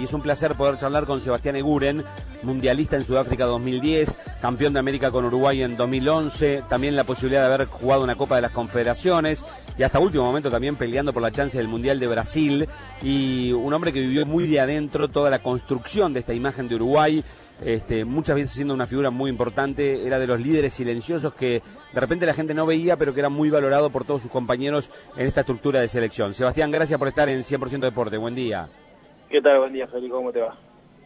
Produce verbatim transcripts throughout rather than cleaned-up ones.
y es un placer poder charlar con Sebastián Eguren, mundialista en Sudáfrica dos mil diez, campeón de América con Uruguay en dos mil once, también la posibilidad de haber jugado una Copa de las Confederaciones y hasta último momento también peleando por la chance del Mundial de Brasil, y un hombre que vivió muy de adentro toda la construcción de esta imagen de Uruguay. Este, muchas veces siendo una figura muy importante, era de los líderes silenciosos que de repente la gente no veía, pero que era muy valorado por todos sus compañeros en esta estructura de selección. Sebastián, gracias por estar en cien por ciento Deporte. Buen día. ¿Qué tal? Buen día, Federico. ¿Cómo te va?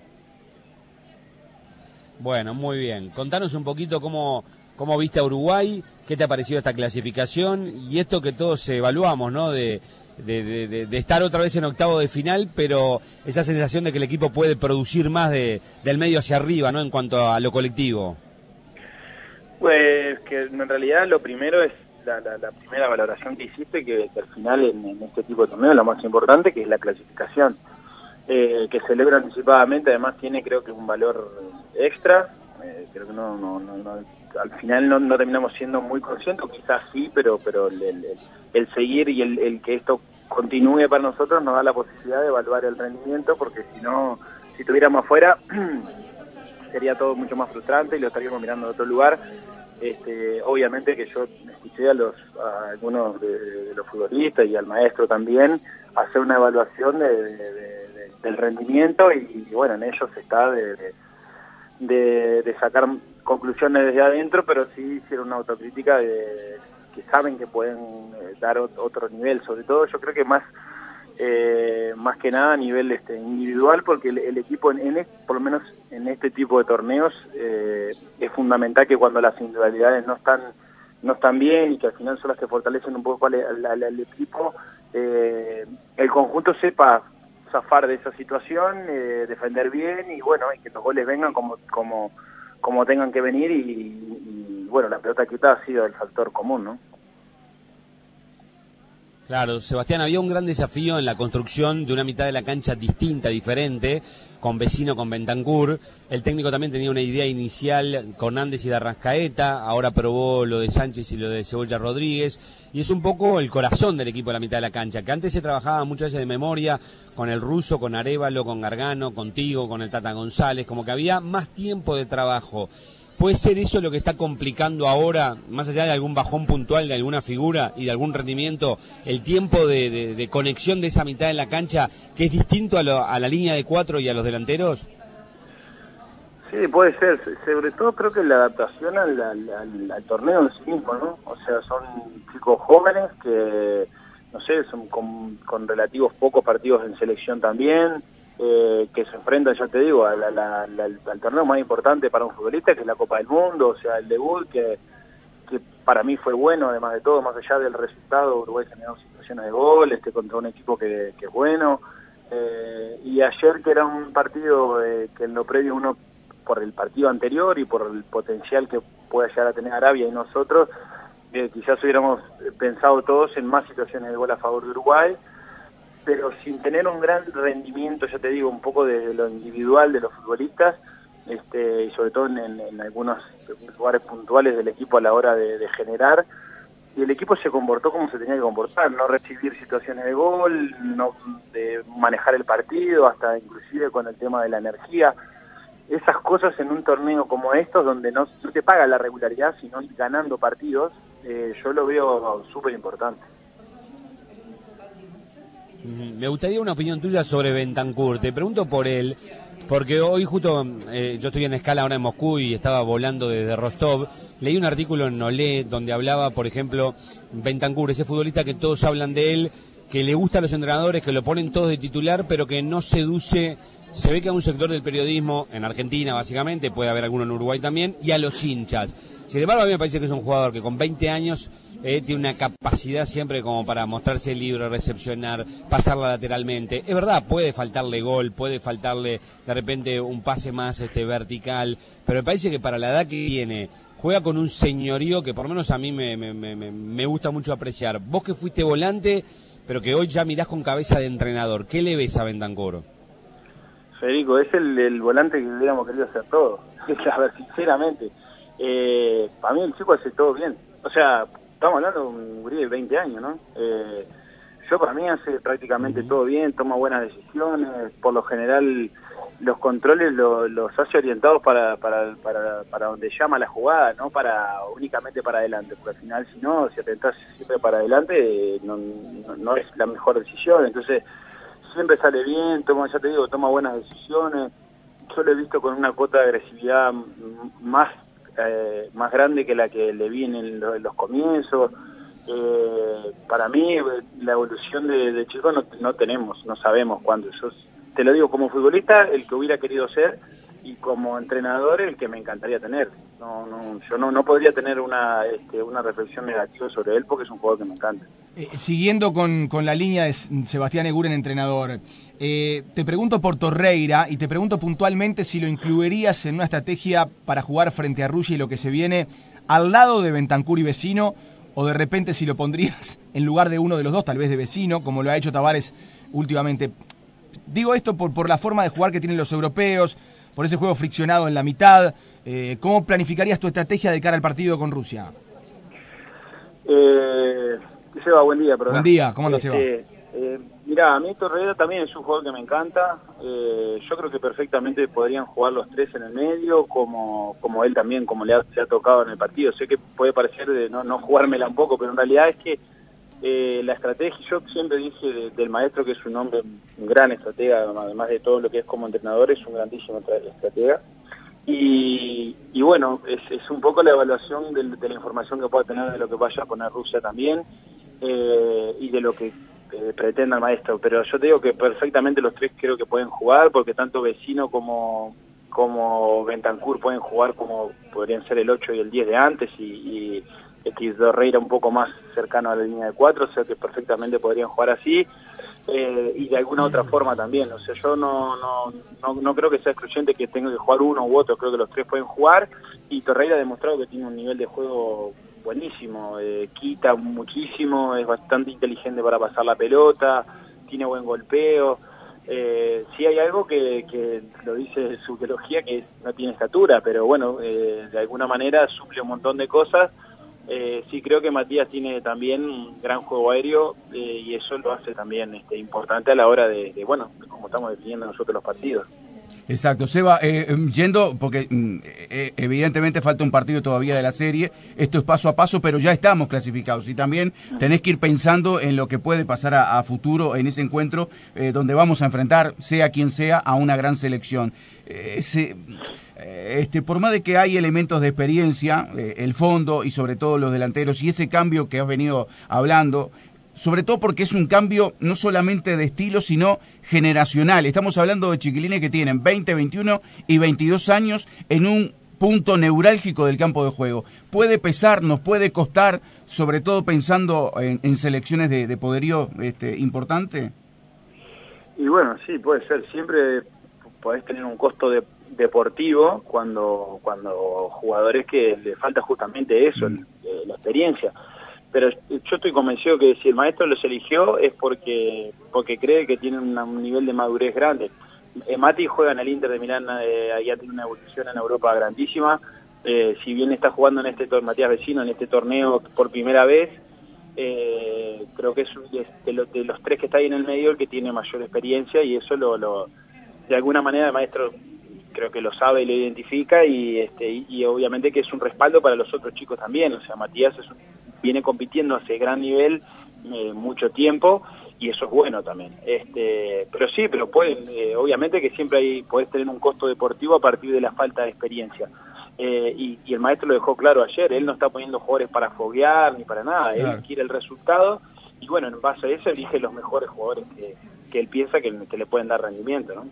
Bueno, muy bien. Contanos un poquito cómo, cómo viste a Uruguay, qué te ha parecido esta clasificación y esto que todos evaluamos, ¿no? De, de, de, de estar otra vez en octavo de final, pero esa sensación de que el equipo puede producir más de, del medio hacia arriba, ¿no? En cuanto a lo colectivo. Pues que en realidad lo primero es la, la, la primera valoración que hiciste, que, que al final en, en este tipo de torneo lo más importante, que es la clasificación. Eh, que celebra anticipadamente, además tiene creo que un valor extra, eh, creo que no, no, no, no al final no, no terminamos siendo muy conscientes, quizás sí, pero pero el, el, el seguir y el, el que esto continúe para nosotros nos da la posibilidad de evaluar el rendimiento, porque si no, si estuviéramos afuera sería todo mucho más frustrante y lo estaríamos mirando de otro lugar. Este, obviamente que yo escuché a los a algunos de, de los futbolistas y al maestro también hacer una evaluación de, de, de del rendimiento y, y bueno, en ellos está de, de, de, de sacar conclusiones desde adentro, pero sí hicieron una autocrítica de que saben que pueden eh, dar ot otro nivel, sobre todo yo creo que más eh, más que nada a nivel este individual, porque el, el equipo en, en este, por lo menos en este tipo de torneos eh, es fundamental que cuando las individualidades no están no están bien y que al final son las que fortalecen un poco al, al, al, al equipo, eh, el conjunto sepa zafar de esa situación, eh, defender bien y bueno, y que los goles vengan como como como tengan que venir y, y bueno, la pelota quitada ha sido el factor común, ¿no? Claro, Sebastián, había un gran desafío en la construcción de una mitad de la cancha distinta, diferente, con Vecino, con Bentancur. El técnico también tenía una idea inicial con Andes y de Arrascaeta, ahora probó lo de Sánchez y lo de Cebolla Rodríguez, y es un poco el corazón del equipo de la mitad de la cancha, que antes se trabajaba muchas veces de memoria, con el Ruso, con Arévalo, con Gargano, contigo, con el Tata González, como que había más tiempo de trabajo. ¿Puede ser eso lo que está complicando ahora, más allá de algún bajón puntual de alguna figura y de algún rendimiento, el tiempo de, de, de conexión de esa mitad de la cancha, que es distinto a, lo, a la línea de cuatro y a los delanteros? Sí, puede ser. Sobre todo creo que la adaptación al, al, al, al torneo en sí mismo, ¿no? O sea, son chicos jóvenes que, no sé, son con, con relativos pocos partidos en selección también, Eh, que se enfrenta, ya te digo, a la, la, la, al torneo más importante para un futbolista, que es la Copa del Mundo, o sea, el debut, que, que para mí fue bueno, además de todo, más allá del resultado. Uruguay generó situaciones de gol, este contra un equipo que, que es bueno, eh, y ayer, que era un partido eh, que en lo previo uno, por el partido anterior y por el potencial que pueda llegar a tener Arabia y nosotros, eh, quizás hubiéramos pensado todos en más situaciones de gol a favor de Uruguay, pero sin tener un gran rendimiento, ya te digo, un poco de lo individual de los futbolistas, este, y sobre todo en, en, en algunos lugares puntuales del equipo a la hora de, de generar, y el equipo se comportó como se tenía que comportar, no recibir situaciones de gol, no de manejar el partido, hasta inclusive con el tema de la energía. Esas cosas en un torneo como estos, donde no, no te paga la regularidad, sino ir ganando partidos, eh, yo lo veo súper importante. Me gustaría una opinión tuya sobre Bentancur. Te pregunto por él, porque hoy justo eh, yo estoy en escala ahora en Moscú y estaba volando desde Rostov. Leí un artículo en Olé donde hablaba, por ejemplo, Bentancur, ese futbolista que todos hablan de él, que le gusta a los entrenadores, que lo ponen todos de titular, pero que no seduce. Se ve que a un sector del periodismo, en Argentina básicamente, puede haber alguno en Uruguay también, y a los hinchas. Sin embargo, a mí me parece que es un jugador que con veinte años eh, tiene una capacidad siempre como para mostrarse libre, recepcionar, pasarla lateralmente. Es verdad, puede faltarle gol, puede faltarle de repente un pase más este vertical, pero me parece que para la edad que tiene, juega con un señorío que por lo menos a mí me, me, me, me gusta mucho apreciar. Vos que fuiste volante, pero que hoy ya mirás con cabeza de entrenador, ¿qué le ves a Bentancur? Federico, es el, el volante que hubiéramos querido hacer todo. A ver, sinceramente, eh, para mí el chico hace todo bien. O sea, estamos hablando de un gurí de veinte años, ¿no? Eh, yo para mí hace prácticamente todo bien, toma buenas decisiones, por lo general los controles lo, los hace orientados para, para, para, para donde llama la jugada, no para únicamente para adelante, porque al final si no, si atentás siempre para adelante, no, no, no es la mejor decisión, entonces siempre sale bien, toma, ya te digo, toma buenas decisiones. Yo lo he visto con una cuota de agresividad más eh, más grande que la que le vi en, el, en los comienzos. Eh, para mí la evolución de, de Chico no, no tenemos, no sabemos cuándo. Yo te lo digo como futbolista, el que hubiera querido ser, y como entrenador, el que me encantaría tener. No, no, yo no, no podría tener una, este, una reflexión negativa sobre él porque es un jugador que me encanta. Eh, siguiendo con, con la línea de Sebastián Eguren, entrenador, eh, te pregunto por Torreira y te pregunto puntualmente si lo incluirías en una estrategia para jugar frente a Rusia y lo que se viene al lado de Bentancur y Vecino, o de repente si lo pondrías en lugar de uno de los dos, tal vez de Vecino, como lo ha hecho Tavares últimamente. Digo esto por, por la forma de jugar que tienen los europeos, por ese juego friccionado en la mitad. Eh, ¿Cómo planificarías tu estrategia de cara al partido con Rusia? Eh, Seba, buen día. Perdón. Buen día, ¿cómo andas, este, Seba? Eh, mirá, a mí Torreira también es un jugador que me encanta. Eh, yo creo que perfectamente podrían jugar los tres en el medio, como como él también, como le ha, le ha tocado en el partido. Sé que puede parecer de no, no jugármela un poco, pero en realidad es que eh, la estrategia, yo siempre dije de, del maestro que es un hombre, un gran estratega, además de todo lo que es como entrenador, es un grandísimo estratega. Y, y bueno, es, es un poco la evaluación de, de la información que pueda tener de lo que vaya a poner Rusia también, eh, y de lo que eh, pretenda el maestro. Pero yo te digo que perfectamente los tres creo que pueden jugar, porque tanto Vecino como como Bentancur pueden jugar como podrían ser el ocho y el diez de antes, y, y Torreira un poco más cercano a la línea de cuatro, o sea que perfectamente podrían jugar así. Eh, y de alguna otra forma también, o sea, yo no, no, no, no creo que sea excluyente que tenga que jugar uno u otro, creo que los tres pueden jugar, y Torreira ha demostrado que tiene un nivel de juego buenísimo, eh, quita muchísimo, es bastante inteligente para pasar la pelota, tiene buen golpeo. Eh, sí hay algo que, que lo dice su biología, que es, no tiene estatura, pero bueno, eh, de alguna manera suple un montón de cosas. Eh, sí creo que Matías tiene también un gran juego aéreo, eh, y eso lo hace también este, importante a la hora de, de, bueno, de cómo estamos definiendo nosotros los partidos. Exacto, Seba, eh, yendo, porque eh, evidentemente falta un partido todavía de la serie, esto es paso a paso, pero ya estamos clasificados y también tenés que ir pensando en lo que puede pasar a, a futuro en ese encuentro, eh, donde vamos a enfrentar, sea quien sea, a una gran selección. Eh, se, eh, este, por más de que hay elementos de experiencia, eh, el fondo y sobre todo los delanteros y ese cambio que has venido hablando, sobre todo porque es un cambio no solamente de estilo, sino generacional. Estamos hablando de chiquilines que tienen veinte, veintiuno y veintidós años en un punto neurálgico del campo de juego. Puede pesar, nos puede costar, sobre todo pensando en, en selecciones de, de poderío este, importante. Y bueno, sí, puede ser. Siempre podés tener un costo de, deportivo cuando, cuando jugadores que le falta justamente eso, mm. la experiencia. Pero yo estoy convencido que si el maestro los eligió es porque porque cree que tienen una, un nivel de madurez grande. Eh, Mati juega en el Inter de Milán, eh, ya tiene una evolución en Europa grandísima. Eh, si bien está jugando en este torneo, Matías Vecino, en este torneo por primera vez, eh, creo que es de los, de los tres que está ahí en el medio el que tiene mayor experiencia, y eso lo, lo de alguna manera el maestro creo que lo sabe y lo identifica, y este y, y obviamente que es un respaldo para los otros chicos también. O sea, Matías es un, viene compitiendo a ese gran nivel eh, mucho tiempo, y eso es bueno también. Este, pero sí, pero pueden, eh, obviamente que siempre hay, podés tener un costo deportivo a partir de la falta de experiencia. Eh, y, y el maestro lo dejó claro ayer, él no está poniendo jugadores para foguear ni para nada, claro. Él quiere el resultado, y bueno, en base a eso elige los mejores jugadores que, que él piensa que, que le pueden dar rendimiento, ¿no?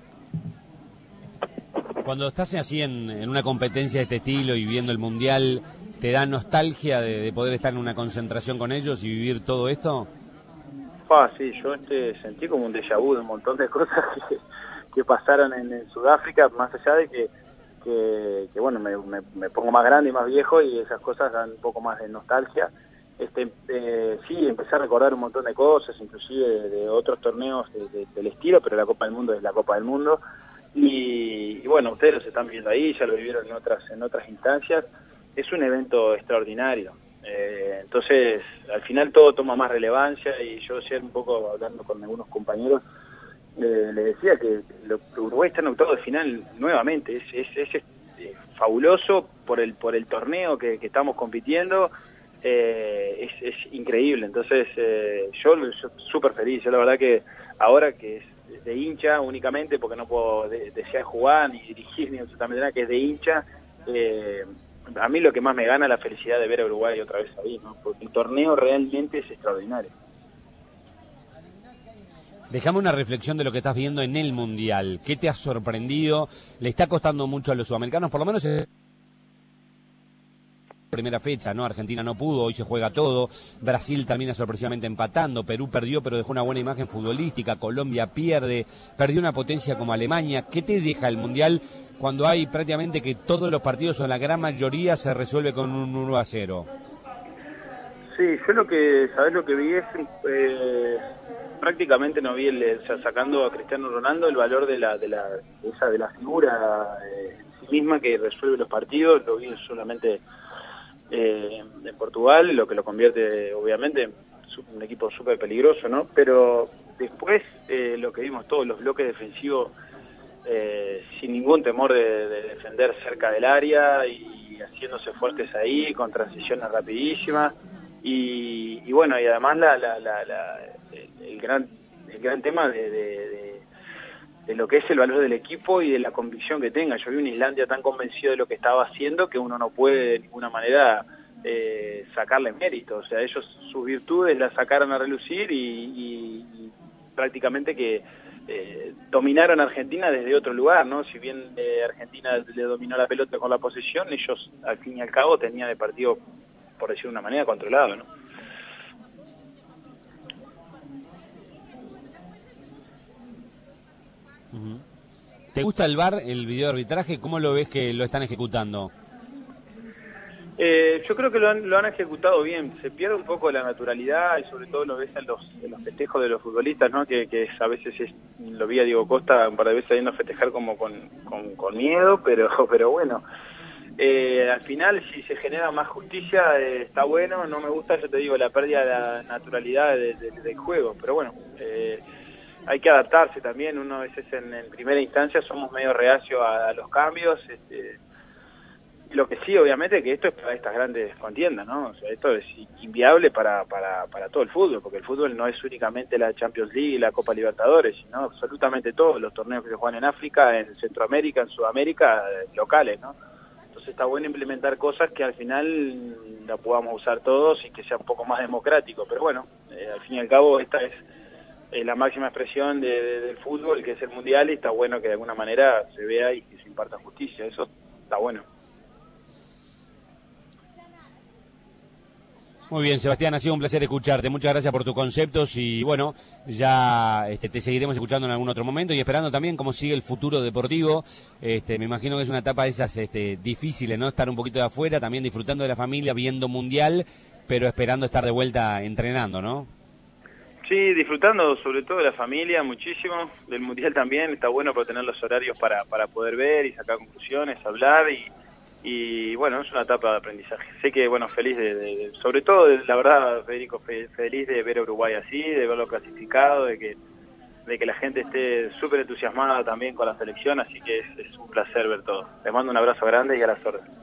Cuando estás así en, en una competencia de este estilo y viendo el Mundial, ¿te da nostalgia de, de poder estar en una concentración con ellos y vivir todo esto? Ah, sí, yo este, sentí como un déjà vu de un montón de cosas que, que pasaron en, en Sudáfrica, más allá de que, que, que bueno, me, me, me pongo más grande y más viejo, y esas cosas dan un poco más de nostalgia. Este, eh, sí, empecé a recordar un montón de cosas, inclusive de, de otros torneos de, de, del estilo, pero la Copa del Mundo es la Copa del Mundo. Y, y bueno, ustedes los están viendo ahí, ya lo vivieron en otras en otras instancias. Es un evento extraordinario, Eh, entonces, al final todo toma más relevancia y yo ayer un poco hablando con algunos compañeros, eh, le decía que lo, Uruguay está en octavo de final nuevamente, es, es, es, es eh, fabuloso por el por el torneo que, que estamos compitiendo, eh, es, es increíble, entonces eh, yo, yo súper feliz, yo la verdad que ahora que es de hincha únicamente, porque no puedo de, desear jugar ni dirigir ni absolutamente nada, que es de hincha, eh, a mí lo que más me gana es la felicidad de ver a Uruguay otra vez ahí, ¿no? Porque el torneo realmente es extraordinario. Dejame una reflexión de lo que estás viendo en el Mundial. ¿Qué te ha sorprendido? ¿Le está costando mucho a los sudamericanos? Por lo menos es primera fecha, ¿no? Argentina no pudo, hoy se juega todo. Brasil termina sorpresivamente empatando. Perú perdió, pero dejó una buena imagen futbolística. Colombia pierde, perdió una potencia como Alemania. ¿Qué te deja el Mundial cuando hay prácticamente que todos los partidos o la gran mayoría se resuelve con un uno a cero? Sí, yo lo que, ¿sabés lo que vi? Es... Eh... prácticamente no vi, el, o sea, sacando a Cristiano Ronaldo, el valor de la de la de esa de la figura eh, en sí misma que resuelve los partidos, lo vi solamente eh, en Portugal, lo que lo convierte obviamente en un equipo súper peligroso, ¿no? Pero después eh, lo que vimos todos, los bloques defensivos eh, sin ningún temor de, de defender cerca del área y haciéndose fuertes ahí, con transiciones rapidísimas y, y bueno, y además la, la, la, la el gran el gran tema de, de, de, de lo que es el valor del equipo y de la convicción que tenga. Yo vi una Islandia tan convencido de lo que estaba haciendo que uno no puede de ninguna manera eh, sacarle mérito. O sea, ellos sus virtudes las sacaron a relucir y, y, y prácticamente que eh, dominaron a Argentina desde otro lugar, ¿no? Si bien eh, Argentina le dominó la pelota con la posesión, ellos al fin y al cabo tenían el partido, por decirlo de una manera, controlado, ¿no? ¿Te gusta el V A R, el video de arbitraje? ¿Cómo lo ves que lo están ejecutando? Eh, yo creo que lo han, lo han ejecutado bien. Se pierde un poco la naturalidad y sobre todo lo ves en los, en los festejos de los futbolistas, ¿no? Que, que a veces es, lo vi a Diego Costa un par de veces yendo a festejar como con, con, con miedo, pero, pero bueno. Eh, al final, si se genera más justicia, eh, está bueno. No me gusta, yo te digo, la pérdida de la naturalidad de, de, del juego, pero bueno. Eh, hay que adaptarse también, uno a veces en, en primera instancia somos medio reacios a, a los cambios, este, lo que sí obviamente que esto es para estas grandes contiendas, ¿no? O sea, esto es inviable para, para, para todo el fútbol, porque el fútbol no es únicamente la Champions League y la Copa Libertadores, sino absolutamente todos los torneos que se juegan en África, en Centroamérica, en Sudamérica, locales, ¿no? Entonces está bueno implementar cosas que al final la podamos usar todos y que sea un poco más democrático, pero bueno, eh, al fin y al cabo esta es Eh, la máxima expresión de, de, del fútbol, que es el mundial, y está bueno que de alguna manera se vea y que se imparta justicia, eso está bueno. Muy bien, Sebastián, ha sido un placer escucharte, muchas gracias por tus conceptos y bueno, ya este, te seguiremos escuchando en algún otro momento y esperando también cómo sigue el futuro deportivo. Este, me imagino que es una etapa de esas este, difíciles, ¿no? Estar un poquito de afuera, también disfrutando de la familia, viendo mundial, pero esperando estar de vuelta entrenando, ¿no? Sí, disfrutando sobre todo de la familia muchísimo, del mundial también, está bueno por tener los horarios para, para poder ver y sacar conclusiones, hablar y, y bueno, es una etapa de aprendizaje. Sé que, bueno, feliz de, de, de sobre todo, de, la verdad, Federico, fe, feliz de ver a Uruguay así, de verlo clasificado, de que de que la gente esté súper entusiasmada también con la selección, así que es, es un placer ver todo. Les mando un abrazo grande y a las órdenes.